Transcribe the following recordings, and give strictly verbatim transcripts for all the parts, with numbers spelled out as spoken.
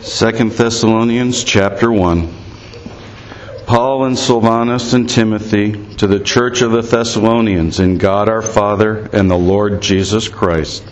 Second Thessalonians chapter one. Paul and Silvanus and Timothy to the church of the Thessalonians in God our Father and the Lord Jesus Christ.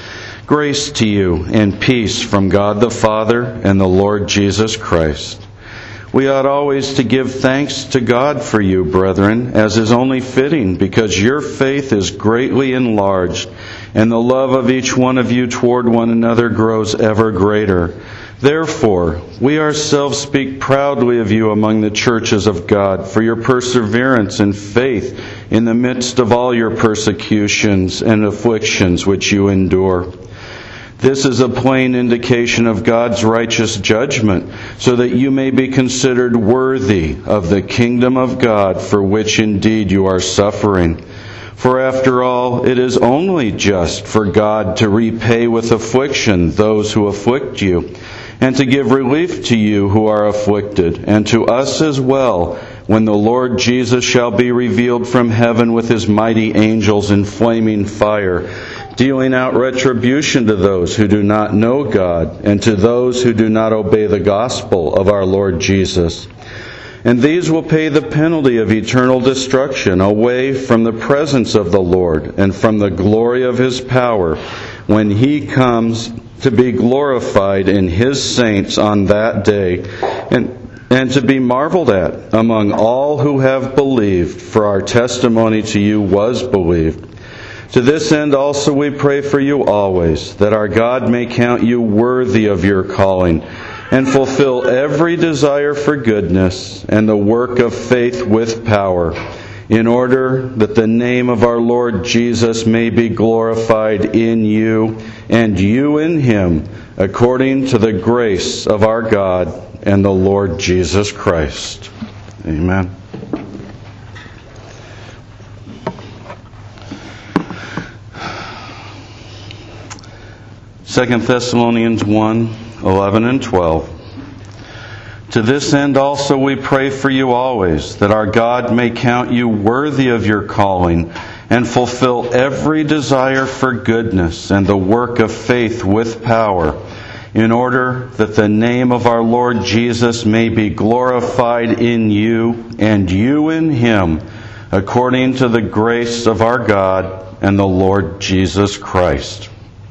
Grace to you and peace from God the Father and the Lord Jesus Christ. We ought always to give thanks to God for you, brethren, as is only fitting, because your faith is greatly enlarged, and the love of each one of you toward one another grows ever greater. Therefore, we ourselves speak proudly of you among the churches of God for your perseverance and faith in the midst of all your persecutions and afflictions which you endure. This is a plain indication of God's righteous judgment, so that you may be considered worthy of the kingdom of God for which indeed you are suffering. For after all, it is only just for God to repay with affliction those who afflict you, and to give relief to you who are afflicted, and to us as well, when the Lord Jesus shall be revealed from heaven with his mighty angels in flaming fire, dealing out retribution to those who do not know God, and to those who do not obey the gospel of our Lord Jesus. And these will pay the penalty of eternal destruction away from the presence of the Lord and from the glory of his power, when he comes to be glorified in his saints on that day, and, and to be marveled at among all who have believed, for our testimony to you was believed. To this end also we pray for you always, that our God may count you worthy of your calling, and fulfill every desire for goodness and the work of faith with power, in order that the name of our Lord Jesus may be glorified in you, and you in him, according to the grace of our God and the Lord Jesus Christ. Amen. Second Thessalonians one, eleven and twelve. To this end also we pray for you always, that our God may count you worthy of your calling, and fulfill every desire for goodness and the work of faith with power, in order that the name of our Lord Jesus may be glorified in you, and you in him, according to the grace of our God and the Lord Jesus Christ.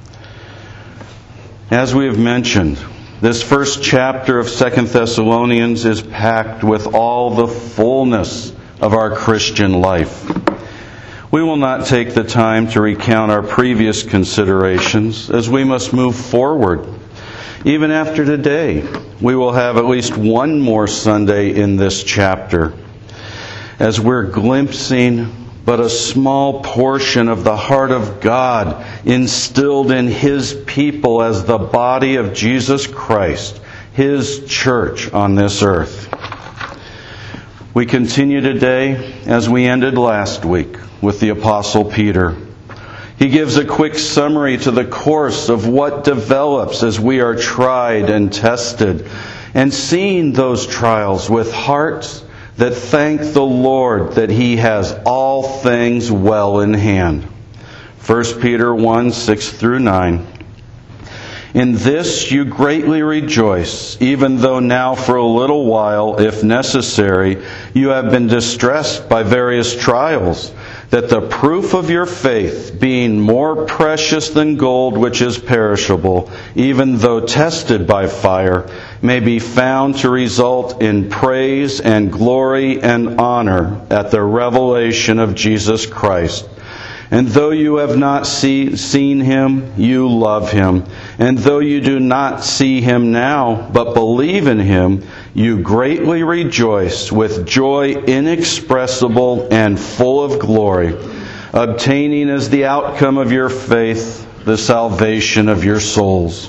As we have mentioned, this first chapter of Second Thessalonians is packed with all the fullness of our Christian life. We will not take the time to recount our previous considerations, as we must move forward. Even after today, we will have at least one more Sunday in this chapter, as we're glimpsing but a small portion of the heart of God instilled in his people as the body of Jesus Christ, his church on this earth. We continue today as we ended last week with the Apostle Peter. He gives a quick summary to the course of what develops as we are tried and tested, and seeing those trials with hearts that thank the Lord that he has all things well in hand. First Peter one, six through nine. In this you greatly rejoice, even though now for a little while, if necessary, you have been distressed by various trials, that the proof of your faith, being more precious than gold which is perishable, even though tested by fire, may be found to result in praise and glory and honor at the revelation of Jesus Christ. And though you have not see, seen him, you love him. And though you do not see him now, but believe in him, you greatly rejoice with joy inexpressible and full of glory, obtaining as the outcome of your faith the salvation of your souls.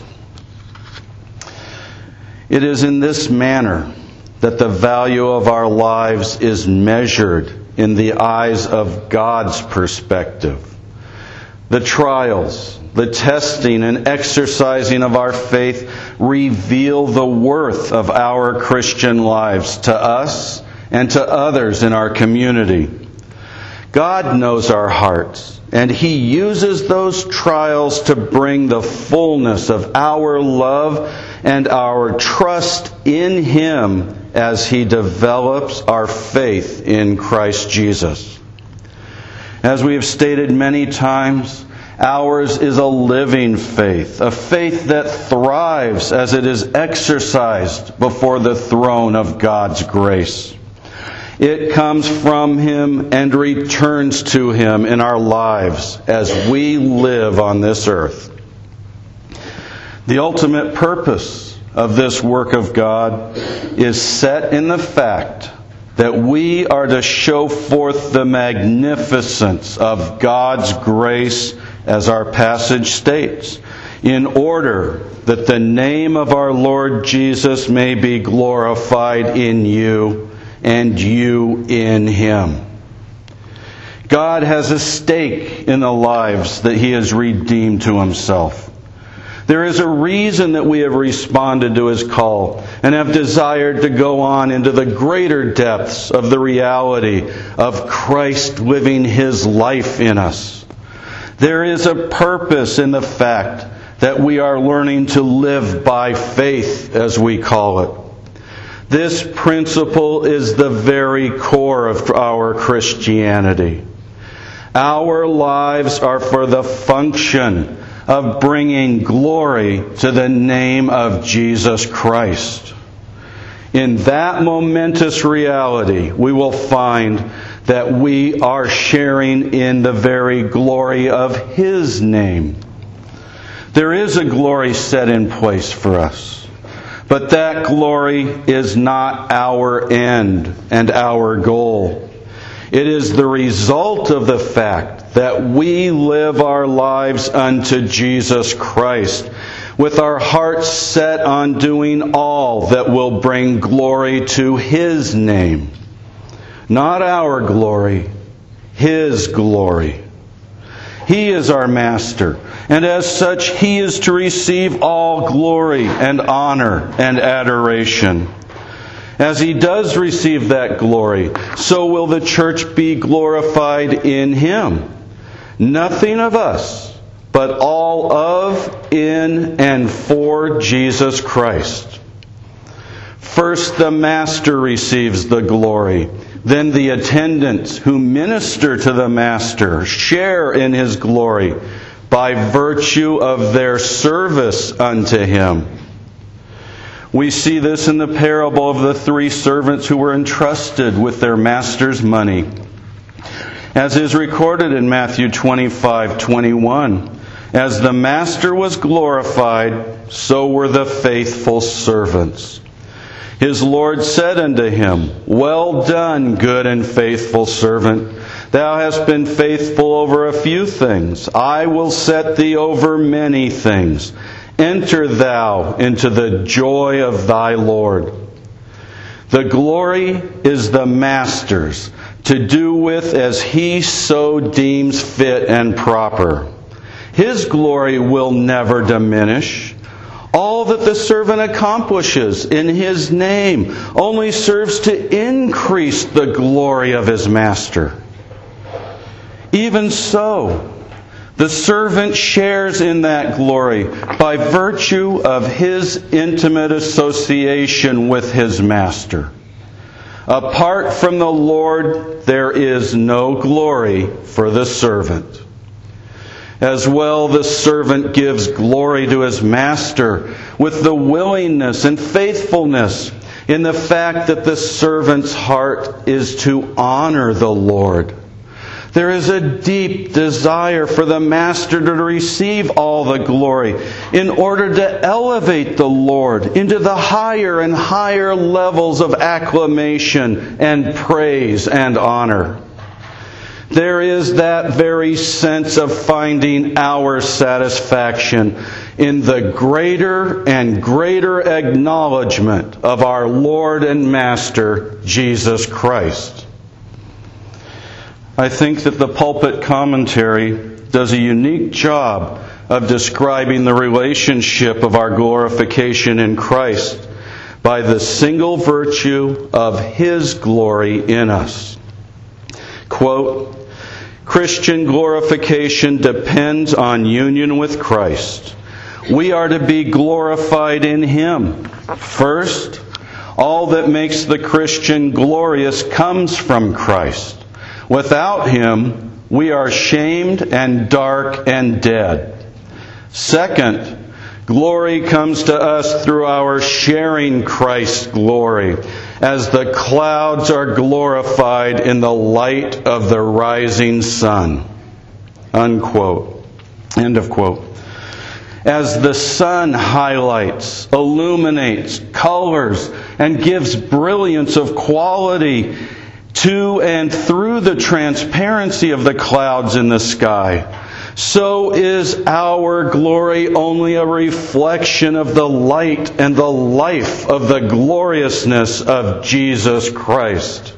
It is in this manner that the value of our lives is measured in the eyes of God's perspective. The trials, the testing and exercising of our faith reveal the worth of our Christian lives to us and to others in our community. God knows our hearts, and He uses those trials to bring the fullness of our love and our trust in Him as He develops our faith in Christ Jesus. As we have stated many times, ours is a living faith, a faith that thrives as it is exercised before the throne of God's grace. It comes from Him and returns to Him in our lives as we live on this earth. The ultimate purpose of this work of God is set in the fact that we are to show forth the magnificence of God's grace, as our passage states, in order that the name of our Lord Jesus may be glorified in you and you in Him. God has a stake in the lives that He has redeemed to Himself. There is a reason that we have responded to His call and have desired to go on into the greater depths of the reality of Christ living His life in us. There is a purpose in the fact that we are learning to live by faith, as we call it. This principle is the very core of our Christianity. Our lives are for the function of bringing glory to the name of Jesus Christ. In that momentous reality, we will find that we are sharing in the very glory of His name. There is a glory set in place for us, but that glory is not our end and our goal. It is the result of the fact that we live our lives unto Jesus Christ, with our hearts set on doing all that will bring glory to His name. Not our glory, His glory. He is our Master, and as such He is to receive all glory and honor and adoration. As He does receive that glory, so will the church be glorified in Him. Nothing of us, but all of, in, and for Jesus Christ. First, the Master receives the glory. Then the attendants who minister to the Master share in His glory by virtue of their service unto Him. We see this in the parable of the three servants who were entrusted with their master's money. As is recorded in Matthew twenty-five twenty-one, as the master was glorified, so were the faithful servants. His Lord said unto him, Well done, good and faithful servant. Thou hast been faithful over a few things. I will set thee over many things. Enter thou into the joy of thy Lord. The glory is the Master's, to do with as He so deems fit and proper. His glory will never diminish. All that the servant accomplishes in His name only serves to increase the glory of his Master. Even so, the servant shares in that glory by virtue of his intimate association with his Master. Apart from the Lord, there is no glory for the servant. As well, the servant gives glory to his Master with the willingness and faithfulness in the fact that the servant's heart is to honor the Lord. There is a deep desire for the Master to receive all the glory in order to elevate the Lord into the higher and higher levels of acclamation and praise and honor. There is that very sense of finding our satisfaction in the greater and greater acknowledgement of our Lord and Master, Jesus Christ. I think that the pulpit commentary does a unique job of describing the relationship of our glorification in Christ by the single virtue of His glory in us. Quote, Christian glorification depends on union with Christ. We are to be glorified in Him. First, all that makes the Christian glorious comes from Christ. Without Him, we are shamed and dark and dead. Second, glory comes to us through our sharing Christ's glory, as the clouds are glorified in the light of the rising sun. Unquote. End of quote. As the sun highlights, illuminates, colors, and gives brilliance of quality to and through the transparency of the clouds in the sky, so is our glory only a reflection of the light and the life of the gloriousness of Jesus Christ.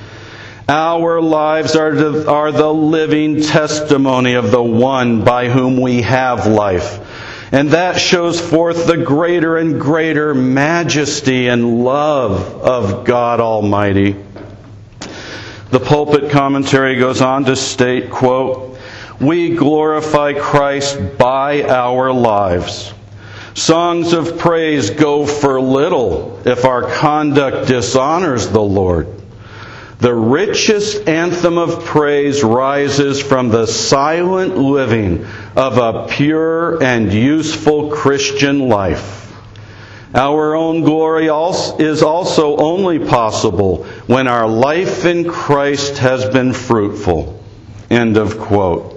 Our lives are the, are the living testimony of the one by whom we have life. And that shows forth the greater and greater majesty and love of God Almighty. The pulpit commentary goes on to state, quote, "We glorify Christ by our lives. Songs of praise go for little if our conduct dishonors the Lord. The richest anthem of praise rises from the silent living of a pure and useful Christian life. Our own glory is also only possible when our life in Christ has been fruitful." End of quote.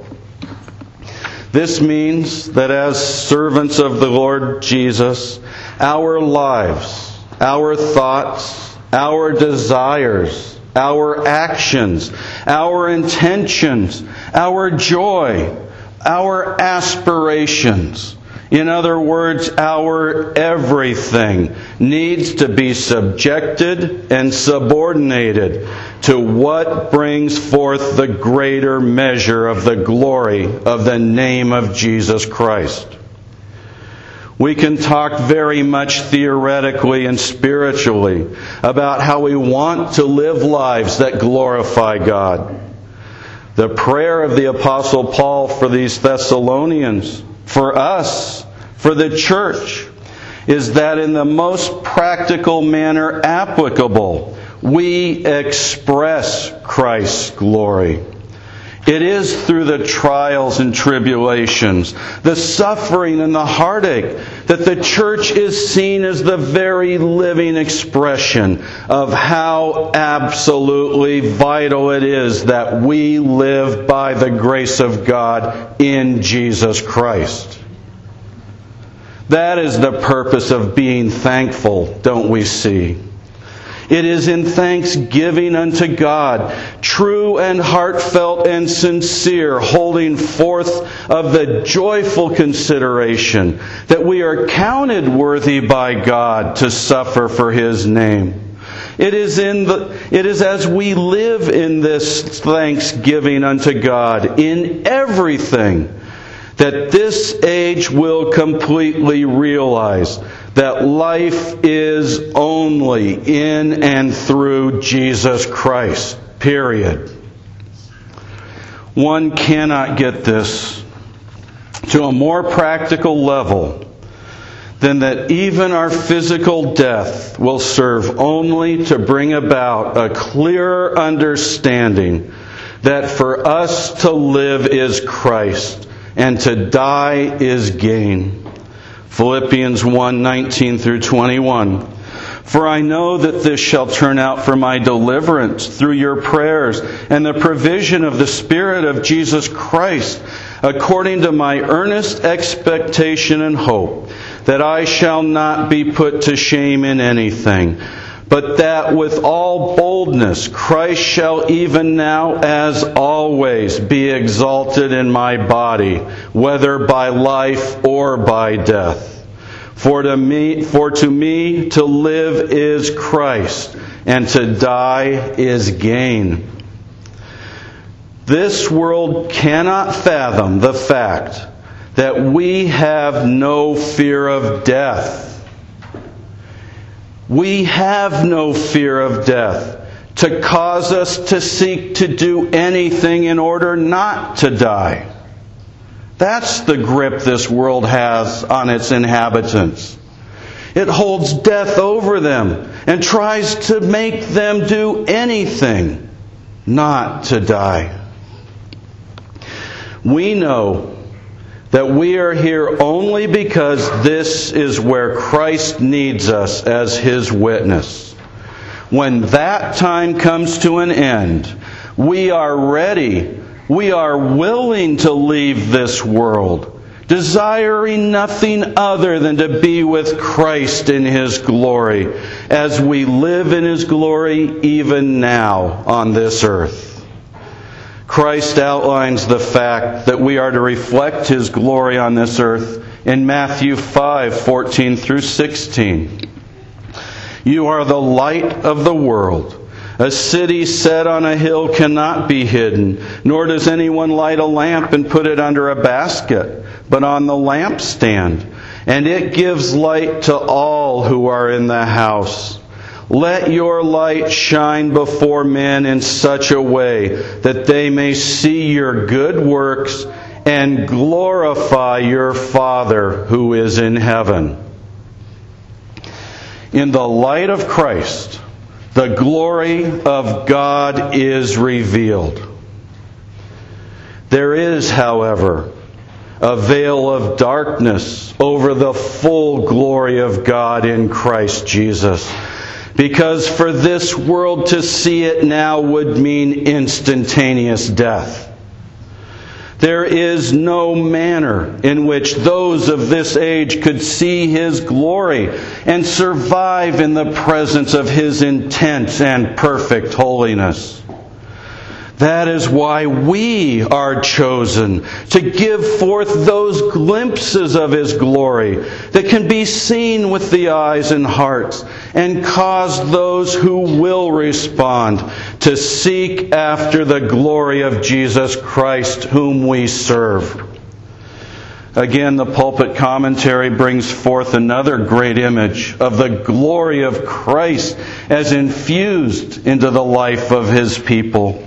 This means that as servants of the Lord Jesus, our lives, our thoughts, our desires, our actions, our intentions, our joy, our aspirations, in other words, our everything, needs to be subjected and subordinated to what brings forth the greater measure of the glory of the name of Jesus Christ. We can talk very much theoretically and spiritually about how we want to live lives that glorify God. The prayer of the Apostle Paul for these Thessalonians, for us, for the church, is that in the most practical manner applicable, we express Christ's glory. It is through the trials and tribulations, the suffering and the heartache, that the church is seen as the very living expression of how absolutely vital it is that we live by the grace of God in Jesus Christ. That is the purpose of being thankful, don't we see? It is in thanksgiving unto God, true and heartfelt and sincere, holding forth of the joyful consideration that we are counted worthy by God to suffer for His name. It is in the, it is as we live in this thanksgiving unto God in everything that this age will completely realize that life is only in and through Jesus Christ. Period. One cannot get this to a more practical level than that even our physical death will serve only to bring about a clearer understanding that for us to live is Christ and to die is gain. Philippians one, nineteen through twenty-one. "For I know that this shall turn out for my deliverance through your prayers and the provision of the Spirit of Jesus Christ, according to my earnest expectation and hope, that I shall not be put to shame in anything, but that with all boldness Christ shall even now as always be exalted in my body, whether by life or by death. For to me, for to me to live is Christ, and to die is gain." This world cannot fathom the fact that we have no fear of death. We have no fear of death to cause us to seek to do anything in order not to die. That's the grip this world has on its inhabitants. It holds death over them and tries to make them do anything not to die. We know that we are here only because this is where Christ needs us as His witness. When that time comes to an end, we are ready, we are willing to leave this world, desiring nothing other than to be with Christ in His glory, as we live in His glory even now on this earth. Christ outlines the fact that we are to reflect His glory on this earth in Matthew five, fourteen through sixteen. You are the light of the world. A city set on a hill cannot be hidden, nor does anyone light a lamp and put it under a basket, but on the lampstand, and it gives light to all who are in the house. Let your light shine before men in such a way that they may see your good works and glorify your Father who is in heaven. In the light of Christ, the glory of God is revealed. There is, however, a veil of darkness over the full glory of God in Christ Jesus. Because for this world to see it now would mean instantaneous death. There is no manner in which those of this age could see His glory and survive in the presence of His intense and perfect holiness. That is why we are chosen to give forth those glimpses of His glory that can be seen with the eyes and hearts and cause those who will respond to seek after the glory of Jesus Christ whom we serve. Again, the pulpit commentary brings forth another great image of the glory of Christ as infused into the life of His people.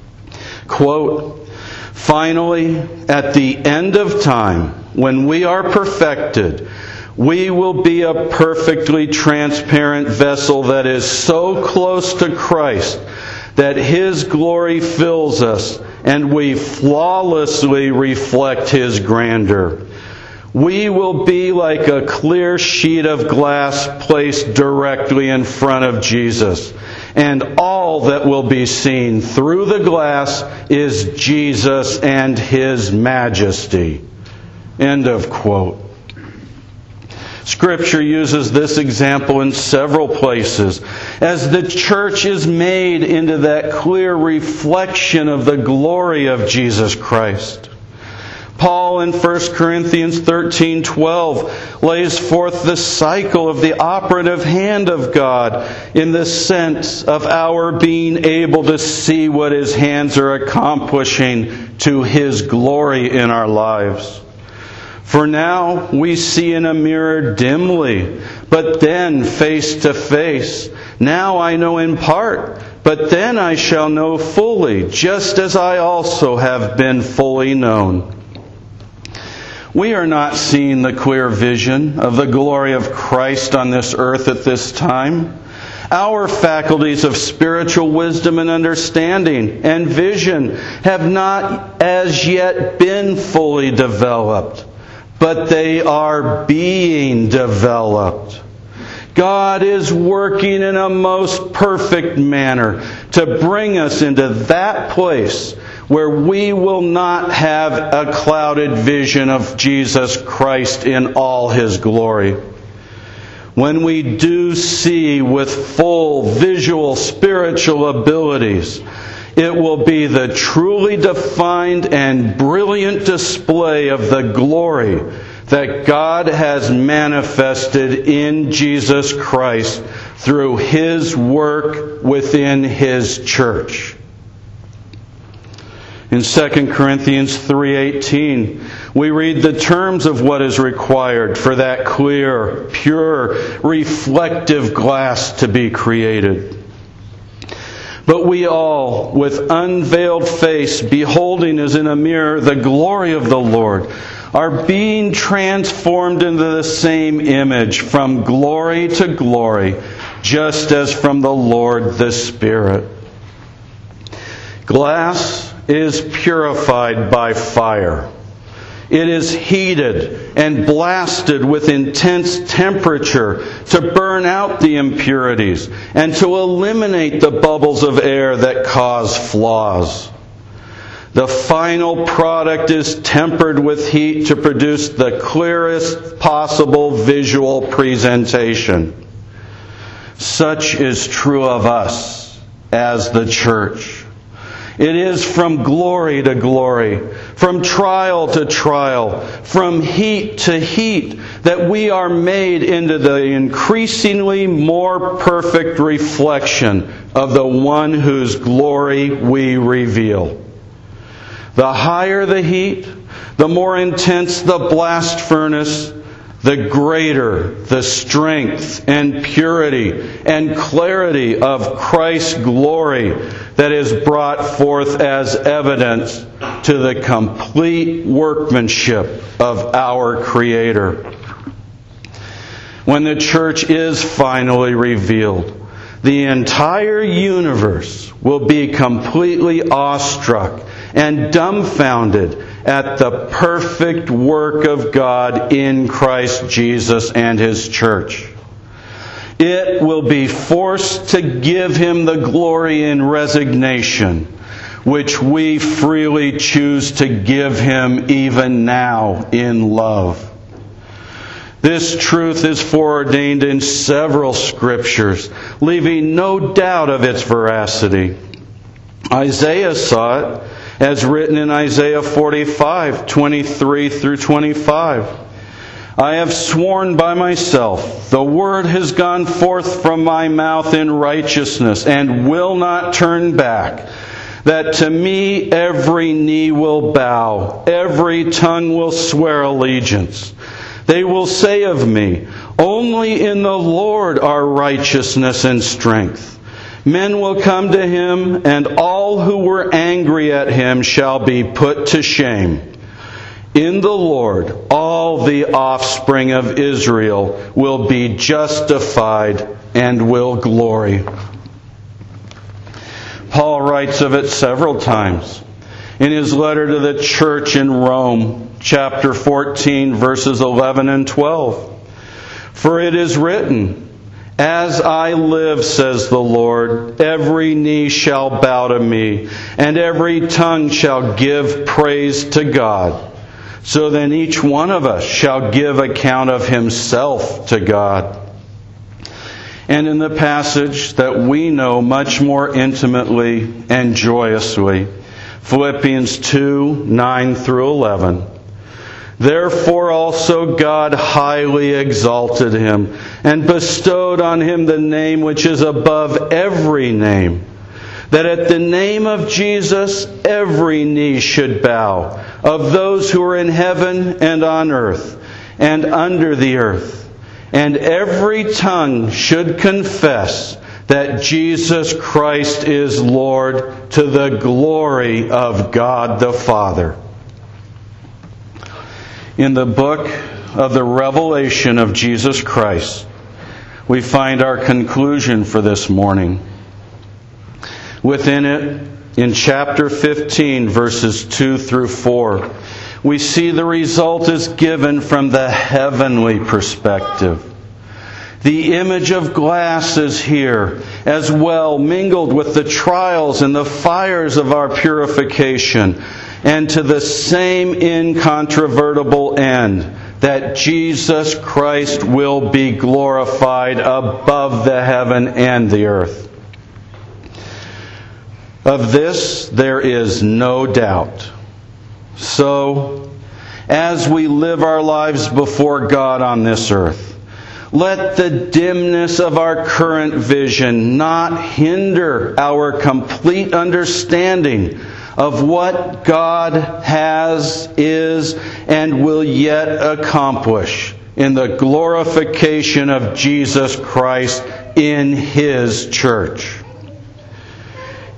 Quote, finally, at the end of time, when we are perfected, we will be a perfectly transparent vessel that is so close to Christ that His glory fills us and we flawlessly reflect His grandeur. We will be like a clear sheet of glass placed directly in front of Jesus. And all that will be seen through the glass is Jesus and His majesty. End of quote. Scripture uses this example in several places as the church is made into that clear reflection of the glory of Jesus Christ. Paul in First Corinthians thirteen twelve lays forth the cycle of the operative hand of God in the sense of our being able to see what His hands are accomplishing to His glory in our lives. For now we see in a mirror dimly, but then face to face. Now I know in part, but then I shall know fully, just as I also have been fully known. We are not seeing the clear vision of the glory of Christ on this earth at this time. Our faculties of spiritual wisdom and understanding and vision have not as yet been fully developed, but they are being developed. God is working in a most perfect manner to bring us into that place where we will not have a clouded vision of Jesus Christ in all His glory. When we do see with full visual spiritual abilities, it will be the truly defined and brilliant display of the glory that God has manifested in Jesus Christ through His work within His church. In Second Corinthians three eighteen, we read the terms of what is required for that clear, pure, reflective glass to be created. But we all, with unveiled face, beholding as in a mirror the glory of the Lord, are being transformed into the same image from glory to glory, just as from the Lord the Spirit. Glass is purified by fire. It is heated and blasted with intense temperature to burn out the impurities and to eliminate the bubbles of air that cause flaws. The final product is tempered with heat to produce the clearest possible visual presentation. Such is true of us as the church. It is from glory to glory, from trial to trial, from heat to heat, that we are made into the increasingly more perfect reflection of the one whose glory we reveal. The higher the heat, the more intense the blast furnace, the greater the strength and purity and clarity of Christ's glory that is brought forth as evidence to the complete workmanship of our Creator. When the church is finally revealed, the entire universe will be completely awestruck and dumbfounded at the perfect work of God in Christ Jesus and His church. It will be forced to give Him the glory in resignation, which we freely choose to give Him even now in love. This truth is foreordained in several scriptures, leaving no doubt of its veracity. Isaiah saw it, as written in Isaiah forty-five, twenty-three through twenty-five. I have sworn by myself, the word has gone forth from my mouth in righteousness, and will not turn back, that to me every knee will bow, every tongue will swear allegiance. They will say of me, only in the Lord are righteousness and strength. Men will come to Him, and all who were angry at Him shall be put to shame. In the Lord, all the offspring of Israel will be justified and will glory. Paul writes of it several times. In his letter to the church in Rome, chapter fourteen, verses eleven and twelve. For it is written, as I live, says the Lord, every knee shall bow to me, and every tongue shall give praise to God. So then each one of us shall give account of himself to God. And in the passage that we know much more intimately and joyously, Philippians two, nine through eleven. Therefore also God highly exalted Him, and bestowed on Him the name which is above every name, that at the name of Jesus every knee should bow, of those who are in heaven and on earth and under the earth, and every tongue should confess that Jesus Christ is Lord, to the glory of God the Father. In the book of the Revelation of Jesus Christ, we find our conclusion for this morning. Within it, in chapter fifteen, verses two through four, we see the result is given from the heavenly perspective. The image of glass is here, as well mingled with the trials and the fires of our purification, and to the same incontrovertible end, that Jesus Christ will be glorified above the heaven and the earth. Of this there is no doubt. So, as we live our lives before God on this earth, let the dimness of our current vision not hinder our complete understanding of what God has, is, and will yet accomplish in the glorification of Jesus Christ in His church.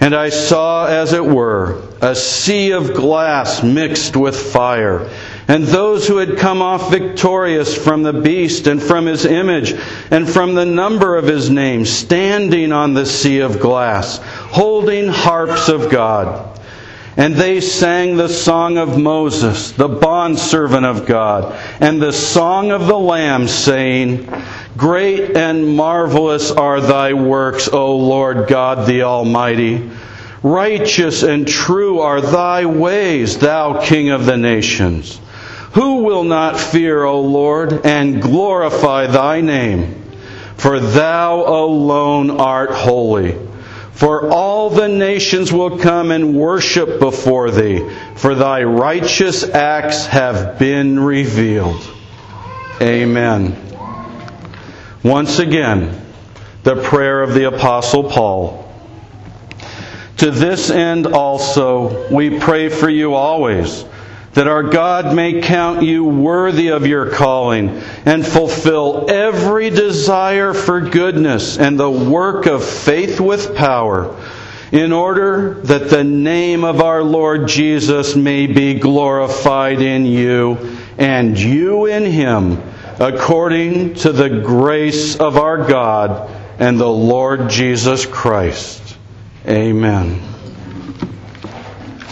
And I saw, as it were, a sea of glass mixed with fire, and those who had come off victorious from the beast and from his image and from the number of his name, standing on the sea of glass, holding harps of God. And they sang the song of Moses, the bondservant of God, and the song of the Lamb, saying, Great and marvelous are thy works, O Lord God the Almighty. Righteous and true are thy ways, thou King of the nations. Who will not fear, O Lord, and glorify thy name? For thou alone art holy. For all the nations will come and worship before thee, for thy righteous acts have been revealed. Amen. Once again, the prayer of the Apostle Paul. To this end also we pray for you always, that our God may count you worthy of your calling and fulfill every desire for goodness and the work of faith with power, in order that the name of our Lord Jesus may be glorified in you and you in Him, according to the grace of our God and the Lord Jesus Christ. Amen.